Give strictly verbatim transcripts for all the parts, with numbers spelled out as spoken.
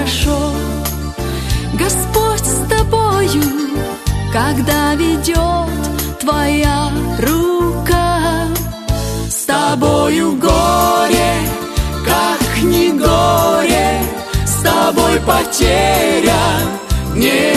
хорошо. Господь с тобою, когда ведет твоя рука. С тобою горе, как не горе, с тобой потеря, не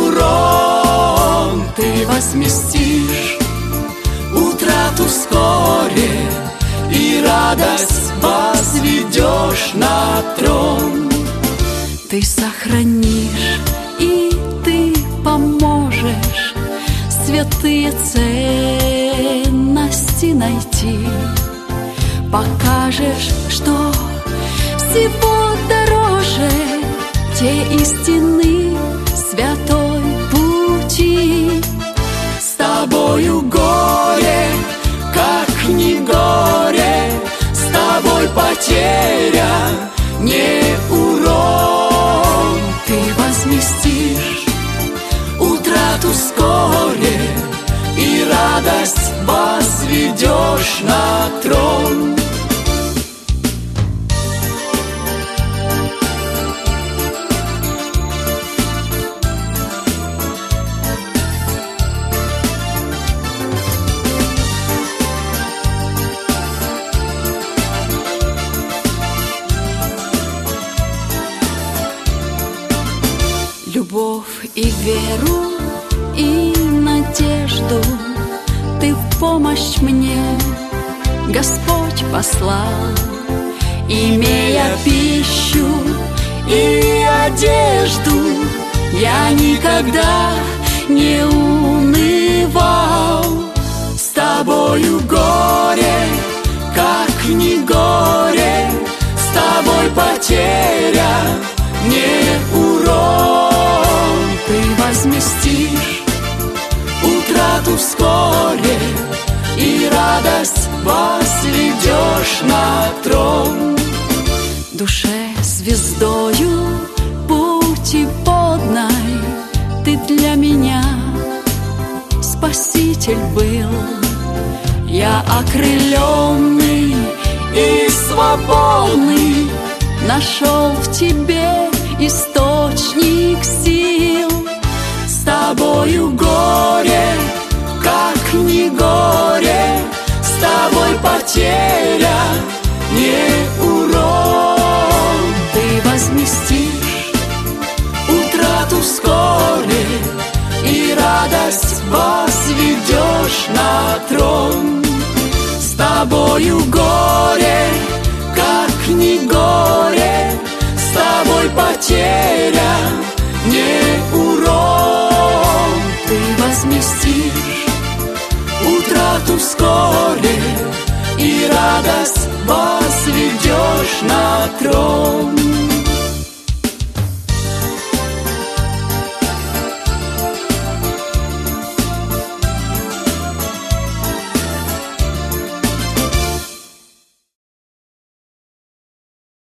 урон. Ты возместишь утрату вскоре и радость возведешь на трон. Ты сохранишь и ты поможешь святые ценности найти. Покажешь, что всего дороже те истины святой пути. С тобою горе, как не горе, с тобой потеря, не урон. Ты возместишь утрату вскоре и радость возведешь на трон. Любовь и веру, и надежду ты в помощь мне, Господь, послал. Имея пищу и одежду, я никогда не унывал. С тобою горе, как не горе, с тобой потеря, не урон. Ты возместишь утрату вскоре и радость возведешь на трон. Душе звездою путеводной ты для меня, Спаситель, был. Я окрыленный и свободный нашел в тебе источник сил. С тобою горе, как не горе, с тобой потеря, не урон. Ты возместишь утрату вскоре и радость возведешь на трон. С тобою горе, как не горе, с тобой потеря, не урон. Ты возместишь утрату вскоре и радость возведешь на трон.